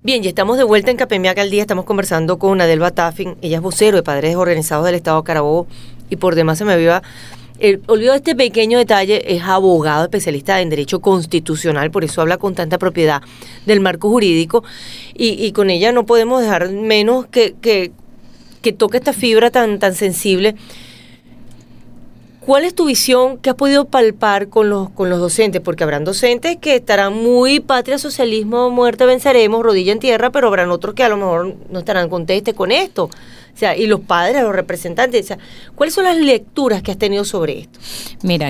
Bien, ya estamos de vuelta en Capemiaca al Día. Estamos conversando con Adelba Taffin. Ella es vocero de Padres Organizados del Estado Carabobo. Y por demás se me olvidó este pequeño detalle. Es abogado especialista en Derecho Constitucional, por eso habla con tanta propiedad del marco jurídico. Y con ella no podemos dejar menos que toque esta fibra tan sensible. ¿Cuál es tu visión que has podido palpar con los docentes? Porque habrán docentes que estarán muy patria, socialismo, muerte, venceremos, rodilla en tierra, pero habrán otros que a lo mejor no estarán contestes con esto. O sea, y los padres, los representantes, o sea, ¿cuáles son las lecturas que has tenido sobre esto? Mira,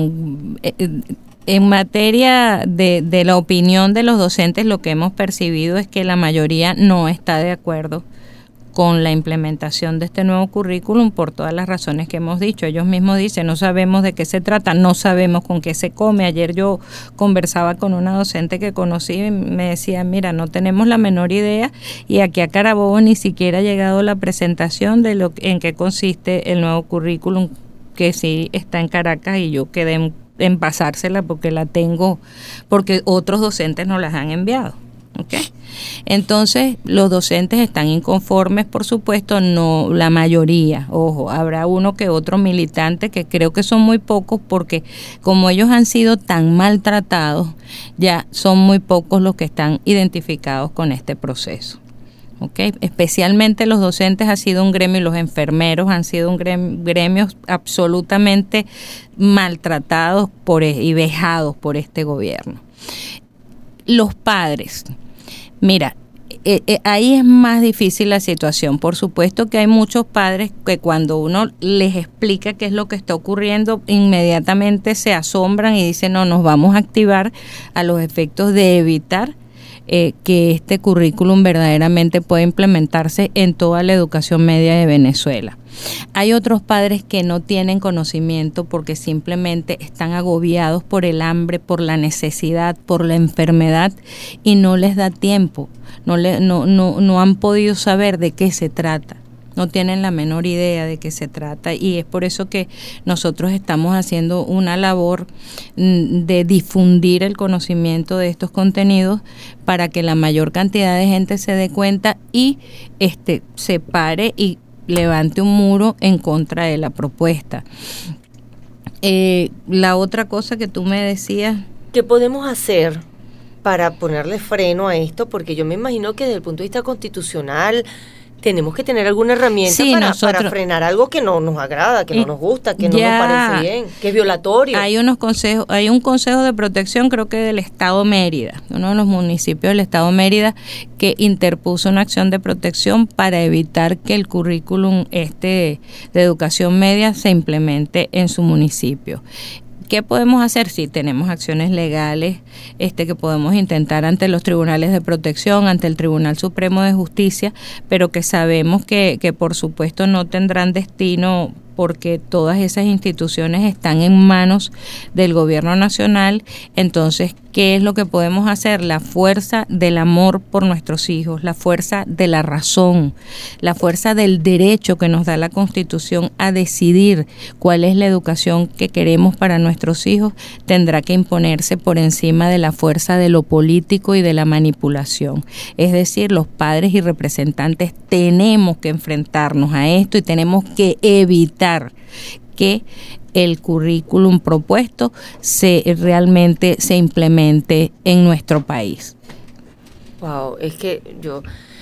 en materia de la opinión de los docentes, lo que hemos percibido es que la mayoría no está de acuerdo con la implementación de este nuevo currículum por todas las razones que hemos dicho. Ellos mismos dicen, no sabemos de qué se trata, no sabemos con qué se come. Ayer yo conversaba con una docente que conocí y me decía, mira, no tenemos la menor idea, y aquí a Carabobo ni siquiera ha llegado la presentación de en qué consiste el nuevo currículum, que sí está en Caracas, y yo quedé en pasársela porque la tengo, porque otros docentes nos las han enviado. ¿Okay? Entonces los docentes están inconformes, por supuesto, no la mayoría, ojo, habrá uno que otro militante, que creo que son muy pocos, porque como ellos han sido tan maltratados, ya son muy pocos los que están identificados con este proceso. Okay. Especialmente los docentes ha sido un gremio, y los enfermeros han sido un gremio absolutamente maltratados y vejados por este gobierno. Los padres, mira, ahí es más difícil la situación. Por supuesto que hay muchos padres que cuando uno les explica qué es lo que está ocurriendo, inmediatamente se asombran y dicen, no, nos vamos a activar a los efectos de evitar que este currículum verdaderamente pueda implementarse en toda la educación media de Venezuela. Hay otros padres que no tienen conocimiento porque simplemente están agobiados por el hambre, por la necesidad, por la enfermedad, y no les da tiempo, no han podido saber de qué se trata. No tienen la menor idea de qué se trata, y es por eso que nosotros estamos haciendo una labor de difundir el conocimiento de estos contenidos para que la mayor cantidad de gente se dé cuenta y se pare y levante un muro en contra de la propuesta. La otra cosa que tú me decías, ¿qué podemos hacer para ponerle freno a esto? Porque yo me imagino que desde el punto de vista constitucional tenemos que tener alguna herramienta para frenar algo que no nos agrada, que no nos gusta, que no nos parece bien, que es violatorio. Hay un consejo de protección, creo que del Estado Mérida, uno de los municipios del Estado Mérida, que interpuso una acción de protección para evitar que el currículum de educación media se implemente en su municipio. ¿Qué podemos hacer? Sí, tenemos acciones legales que podemos intentar ante los tribunales de protección, ante el Tribunal Supremo de Justicia, pero que sabemos que por supuesto no tendrán destino, porque todas esas instituciones están en manos del gobierno nacional. Entonces, ¿qué es lo que podemos hacer? La fuerza del amor por nuestros hijos, la fuerza de la razón, la fuerza del derecho que nos da la Constitución a decidir cuál es la educación que queremos para nuestros hijos, tendrá que imponerse por encima de la fuerza de lo político y de la manipulación. Es decir, los padres y representantes tenemos que enfrentarnos a esto y tenemos que evitar que el currículum propuesto realmente se implemente en nuestro país. Wow, es que yo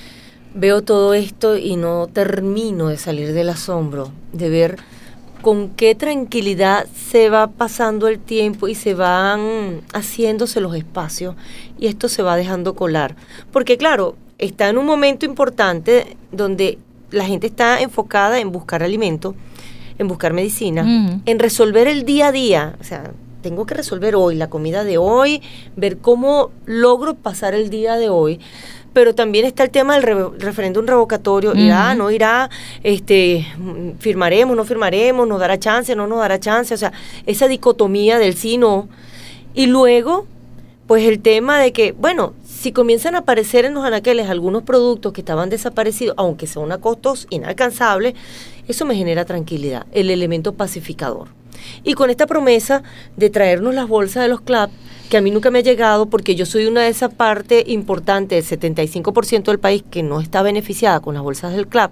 veo todo esto y no termino de salir del asombro, de ver con qué tranquilidad se va pasando el tiempo y se van haciéndose los espacios, y esto se va dejando colar. Porque claro, está en un momento importante donde la gente está enfocada en buscar alimento, en buscar medicina, en resolver el día a día. O sea, tengo que resolver hoy la comida de hoy, ver cómo logro pasar el día de hoy. Pero también está el tema del referéndum revocatorio. ¿Irá, no irá? ¿Firmaremos, no firmaremos? ¿Nos dará chance, no nos dará chance? O sea, esa dicotomía del sí, no. Y luego, pues el tema de que, bueno, si comienzan a aparecer en los anaqueles algunos productos que estaban desaparecidos, aunque son a costos inalcanzables, eso me genera tranquilidad, el elemento pacificador. Y con esta promesa de traernos las bolsas de los CLAP, que a mí nunca me ha llegado porque yo soy una de esa parte importante, el 75% del país que no está beneficiada con las bolsas del CLAP.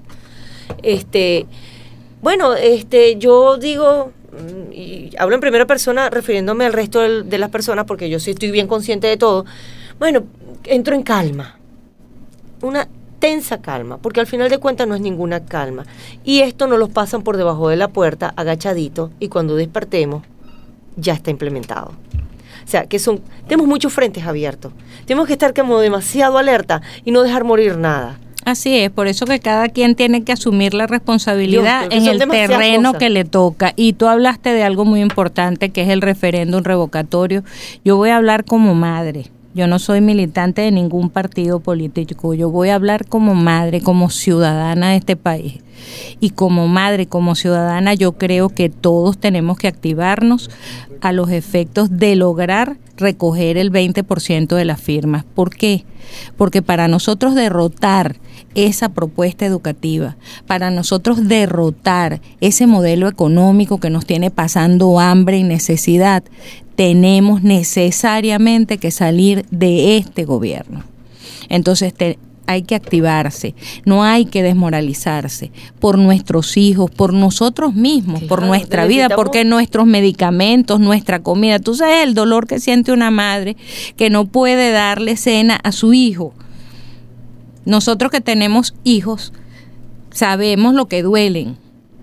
Yo digo, y hablo en primera persona refiriéndome al resto de las personas porque yo sí estoy bien consciente de todo. Bueno, entro en calma, una tensa calma, porque al final de cuentas no es ninguna calma. Y esto nos lo pasan por debajo de la puerta, agachadito, y cuando despertemos, ya está implementado. O sea, tenemos muchos frentes abiertos. Tenemos que estar como demasiado alerta y no dejar morir nada. Así es, por eso que cada quien tiene que asumir la responsabilidad en el terreno que le toca. Y tú hablaste de algo muy importante, que es el referéndum revocatorio. Yo voy a hablar como madre. Yo no soy militante de ningún partido político. Yo voy a hablar como madre, como ciudadana de este país. Y como madre, como ciudadana, yo creo que todos tenemos que activarnos a los efectos de lograr recoger el 20% de las firmas. ¿Por qué? Porque para nosotros derrotar esa propuesta educativa, para nosotros derrotar ese modelo económico que nos tiene pasando hambre y necesidad, tenemos necesariamente que salir de este gobierno. Entonces hay que activarse, no hay que desmoralizarse por nuestros hijos, por nosotros mismos, claro, por nuestra vida, porque nuestros medicamentos, nuestra comida. Tú sabes el dolor que siente una madre que no puede darle cena a su hijo. Nosotros que tenemos hijos sabemos lo que duelen.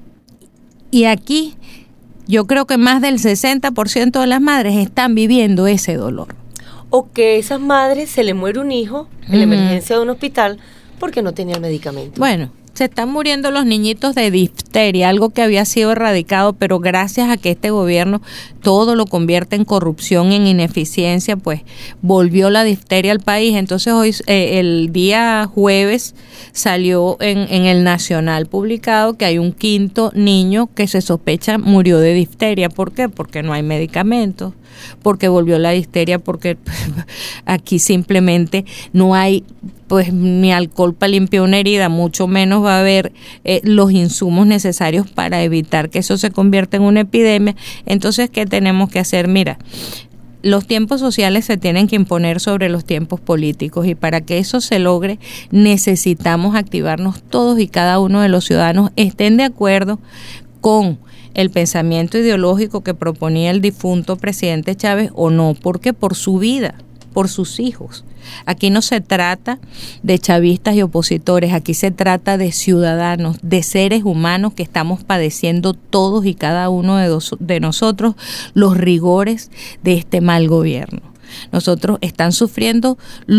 Y aquí yo creo que más del 60% de las madres están viviendo ese dolor. O que a esas madres se le muere un hijo en la emergencia de un hospital porque no tenía el medicamento. Bueno, se están muriendo los niñitos de difteria, algo que había sido erradicado, pero gracias a que este gobierno todo lo convierte en corrupción, en ineficiencia, pues volvió la difteria al país. Entonces hoy, el día jueves, salió en el Nacional publicado que hay un quinto niño que se sospecha murió de difteria. ¿Por qué? Porque no hay medicamentos, porque volvió la difteria, porque aquí simplemente no hay pues ni alcohol para limpiar una herida, mucho menos va a haber los insumos necesarios para evitar que eso se convierta en una epidemia. Entonces, ¿qué tenemos que hacer? Mira, los tiempos sociales se tienen que imponer sobre los tiempos políticos, y para que eso se logre necesitamos activarnos todos y cada uno de los ciudadanos, estén de acuerdo con el pensamiento ideológico que proponía el difunto presidente Chávez o no, porque por su vida, por sus hijos. Aquí no se trata de chavistas y opositores, aquí se trata de ciudadanos, de seres humanos que estamos padeciendo todos y cada uno de nosotros los rigores de este mal gobierno. Nosotros están sufriendo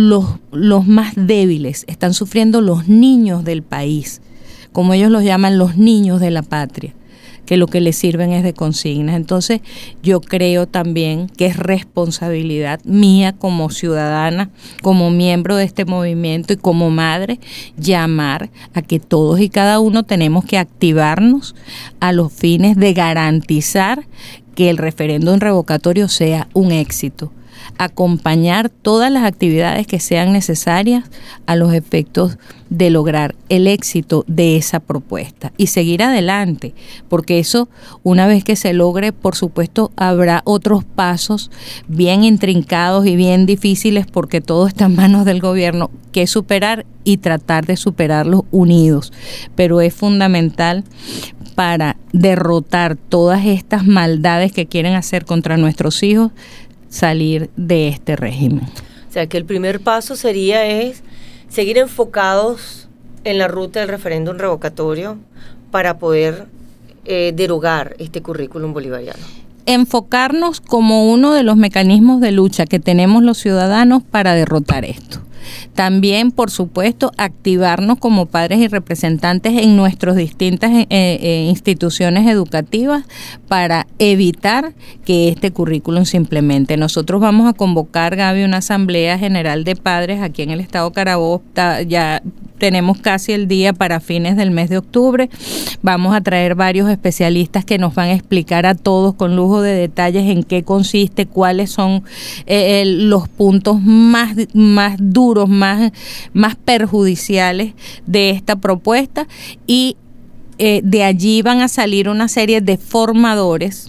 los más débiles, están sufriendo los niños del país, como ellos los llaman, los niños de la patria, que lo que les sirven es de consignas. Entonces yo creo también que es responsabilidad mía como ciudadana, como miembro de este movimiento y como madre, llamar a que todos y cada uno tenemos que activarnos a los fines de garantizar que el referéndum revocatorio sea un éxito, acompañar todas las actividades que sean necesarias a los efectos de lograr el éxito de esa propuesta y seguir adelante, porque eso, una vez que se logre, por supuesto, habrá otros pasos bien intrincados y bien difíciles, porque todo está en manos del gobierno, que superar y tratar de superarlos unidos, pero es fundamental para derrotar todas estas maldades que quieren hacer contra nuestros hijos, salir de este régimen. O sea, que el primer paso sería seguir enfocados en la ruta del referéndum revocatorio para poder derogar este currículum bolivariano. Enfocarnos como uno de los mecanismos de lucha que tenemos los ciudadanos para derrotar esto. También, por supuesto, activarnos como padres y representantes en nuestras distintas instituciones educativas para evitar que este currículum se implemente. Nosotros vamos a convocar, Gaby, una asamblea general de padres aquí en el estado Carabobo. Ya tenemos casi el día para fines del mes de octubre. Vamos a traer varios especialistas que nos van a explicar a todos con lujo de detalles en qué consiste, cuáles son los puntos más duros, más perjudiciales de esta propuesta, y de allí van a salir una serie de formadores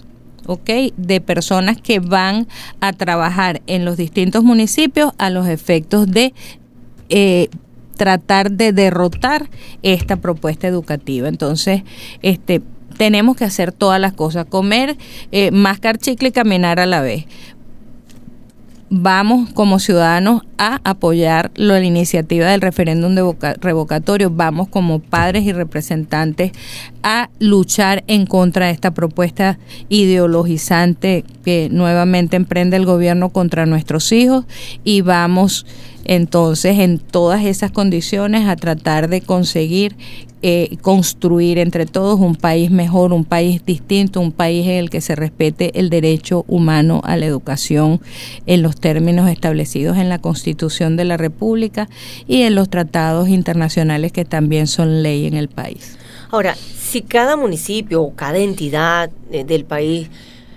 ¿ok? De personas que van a trabajar en los distintos municipios a los efectos de tratar de derrotar esta propuesta educativa. Entonces, tenemos que hacer todas las cosas, comer, mascar chicle y caminar a la vez. Vamos como ciudadanos a apoyar la iniciativa del referéndum revocatorio, vamos como padres y representantes a luchar en contra de esta propuesta ideologizante que nuevamente emprende el gobierno contra nuestros hijos, y vamos entonces en todas esas condiciones a tratar de conseguir construir entre todos un país mejor, un país distinto, un país en el que se respete el derecho humano a la educación en los términos establecidos en la Constitución de la República y en los tratados internacionales que también son ley en el país. Ahora, si cada municipio o cada entidad del país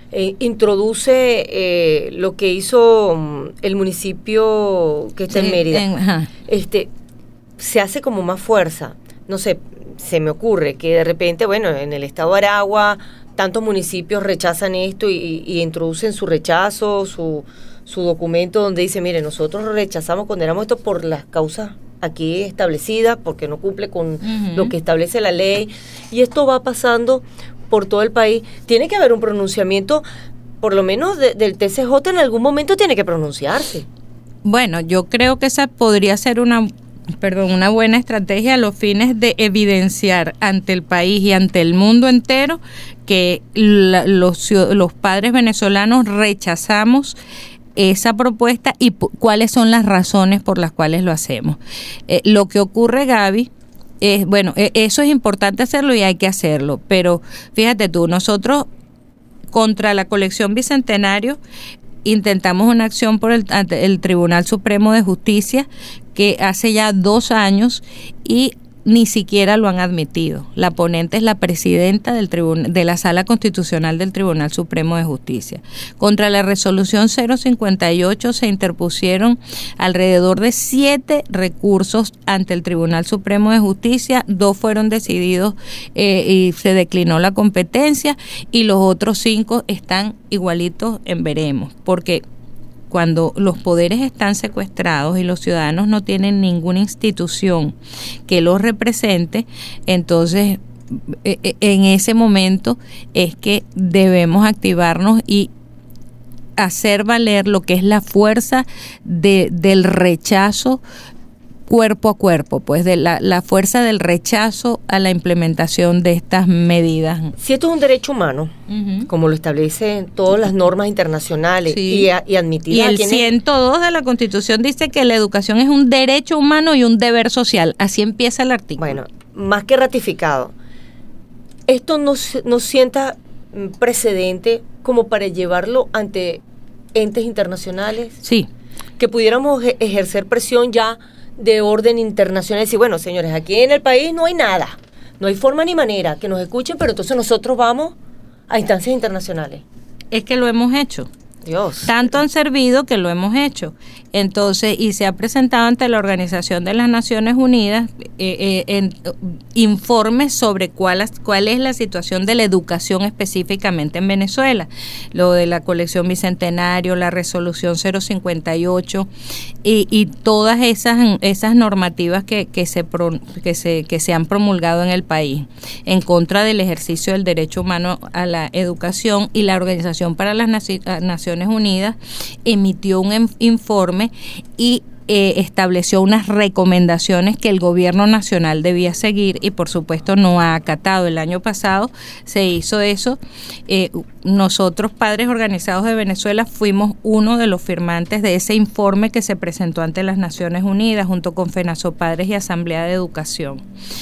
introduce lo que hizo el municipio que está en Mérida, se hace como más fuerza. No sé, se me ocurre que de repente, bueno, en el estado de Aragua tantos municipios rechazan esto y introducen su rechazo, su documento donde dice, mire, nosotros rechazamos, condenamos esto por las causas aquí establecidas, porque no cumple con lo que establece la ley, y esto va pasando por todo el país. Tiene que haber un pronunciamiento, por lo menos del TCJ en algún momento tiene que pronunciarse. Bueno, yo creo que esa podría ser una buena estrategia a los fines de evidenciar ante el país y ante el mundo entero que los padres venezolanos rechazamos esa propuesta y cuáles son las razones por las cuales lo hacemos. Lo que ocurre, Gaby, eso es importante hacerlo y hay que hacerlo, pero fíjate tú, nosotros contra la colección Bicentenario intentamos una acción ante el Tribunal Supremo de Justicia que hace ya 2 años y ni siquiera lo han admitido. La ponente es la presidenta de la Sala Constitucional del Tribunal Supremo de Justicia. Contra la resolución 058 se interpusieron alrededor de 7 recursos ante el Tribunal Supremo de Justicia, 2 fueron decididos y se declinó la competencia, y los otros 5 están igualitos en veremos, porque cuando los poderes están secuestrados y los ciudadanos no tienen ninguna institución que los represente, entonces en ese momento es que debemos activarnos y hacer valer lo que es la fuerza del rechazo cuerpo a cuerpo, pues de la fuerza del rechazo a la implementación de estas medidas. Si esto es un derecho humano, como lo establecen todas las normas internacionales, sí, y admitidas. Y el 102 de la Constitución dice que la educación es un derecho humano y un deber social. Así empieza el artículo. Bueno, más que ratificado. Esto no sienta precedente como para llevarlo ante entes internacionales. Sí. Que pudiéramos ejercer presión ya de orden internacional, decir, bueno, señores, aquí en el país no hay nada, no hay forma ni manera que nos escuchen, pero entonces nosotros vamos a instancias internacionales. Es que lo hemos hecho. Dios. Tanto han servido que lo hemos hecho. Entonces, y se ha presentado ante la Organización de las Naciones Unidas informes sobre cuál es la situación de la educación específicamente en Venezuela. Lo de la colección Bicentenario, la resolución 058 y todas esas normativas que se han promulgado en el país en contra del ejercicio del derecho humano a la educación, y la Organización para las Naciones Unidas emitió un informe y estableció unas recomendaciones que el gobierno nacional debía seguir, y por supuesto no ha acatado. El año pasado se hizo eso. Nosotros, Padres Organizados de Venezuela, fuimos uno de los firmantes de ese informe que se presentó ante las Naciones Unidas junto con FENASOPADRES y Asamblea de Educación.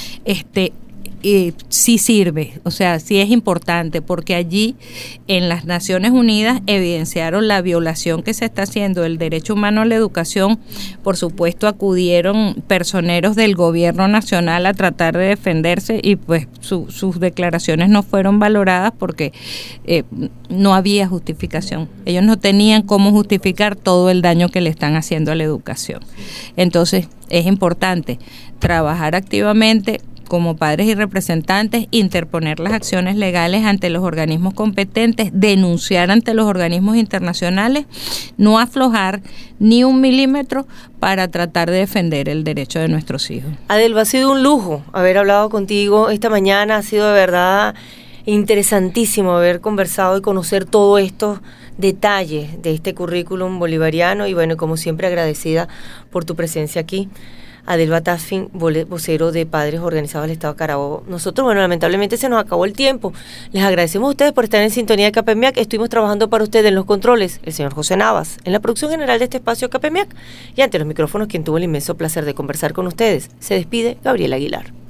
Sí sirve, o sea, sí es importante, porque allí en las Naciones Unidas evidenciaron la violación que se está haciendo del derecho humano a la educación. Por supuesto, acudieron personeros del gobierno nacional a tratar de defenderse, y pues sus declaraciones no fueron valoradas porque no había justificación. Ellos no tenían cómo justificar todo el daño que le están haciendo a la educación. Entonces, es importante trabajar activamente como padres y representantes, interponer las acciones legales ante los organismos competentes, denunciar ante los organismos internacionales, no aflojar ni un milímetro para tratar de defender el derecho de nuestros hijos. Adelba, ha sido un lujo haber hablado contigo esta mañana, ha sido de verdad interesantísimo haber conversado y conocer todos estos detalles de este currículum bolivariano y bueno, como siempre agradecida por tu presencia aquí. Adelba Tasfin, vocero de Padres Organizados del Estado de Carabobo. Nosotros, bueno, lamentablemente se nos acabó el tiempo. Les agradecemos a ustedes por estar en sintonía de CAPEMIAC. Estuvimos trabajando para ustedes en los controles, el señor José Navas, en la producción general de este espacio CAPEMIAC y ante los micrófonos quien tuvo el inmenso placer de conversar con ustedes. Se despide Gabriela Aguilar.